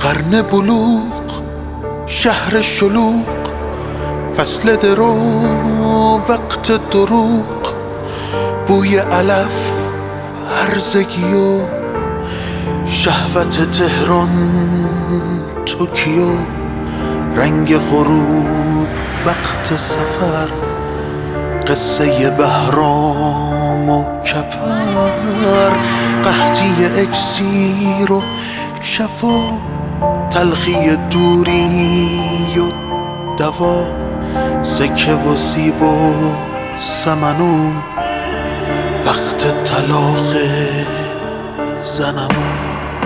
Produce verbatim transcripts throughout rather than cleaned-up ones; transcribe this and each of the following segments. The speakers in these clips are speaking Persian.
قرن بلوغ، شهر شلوغ، فصل درو، وقت دروغ، بوی علف، هرزگی و شهوت تهران، توکیو، رنگ غروب، وقت سفر، قصه بهرام و کپر، قحطی اکسیر و شفا، تلخی دوری و دوا، سکه و سیب و سمنون، وقت طلاق زنمون.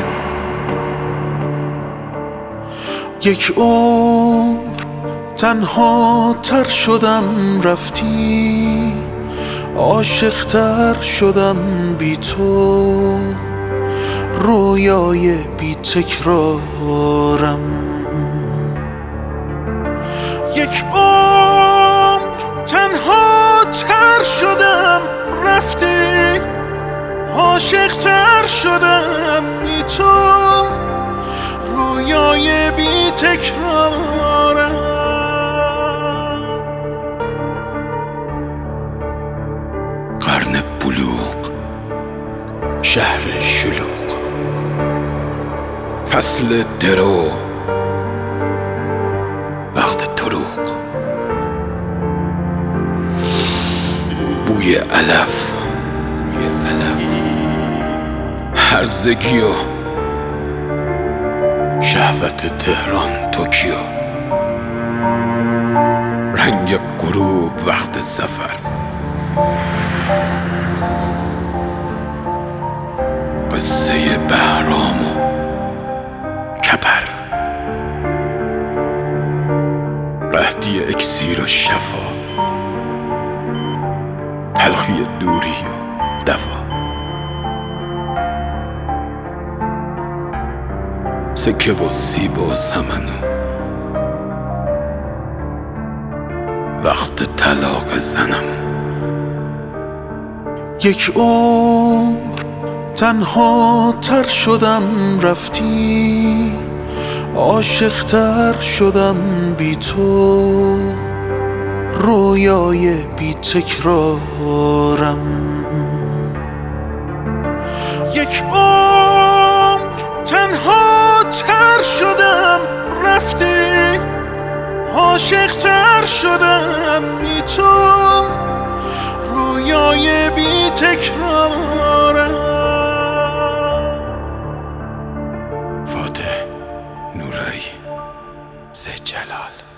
یک عمر تنها تر شدم رفتی، عاشق تر شدم بی تو، رویای بی تکرارم. یک عمر تنها تر شدم رفتی، عاشق تر شدم بی تو، رویای بی تکرارم. قرن بلوغ، شهر شلوغ، فصل درو، وقت دروغ، بوی علف، بوی علف، هرزگی و شهوت تهران، توکیو، رنگ غروب، وقت سفر، قصه بهرام و کپر، قحطی اکسیر و شفا، تلخی دوری و دوا، سکه و سیب و سمنو، وقت طلاق زنمون. یک عمر تنها تر شدم رفتی، عاشق تر شدم بی تو، رویای بی تکرارم. یک عمر تنها تر شدم رفتی، عاشق تر شدم بی تو، رویای بی تکرارم. فاتح نورایی، زجلال.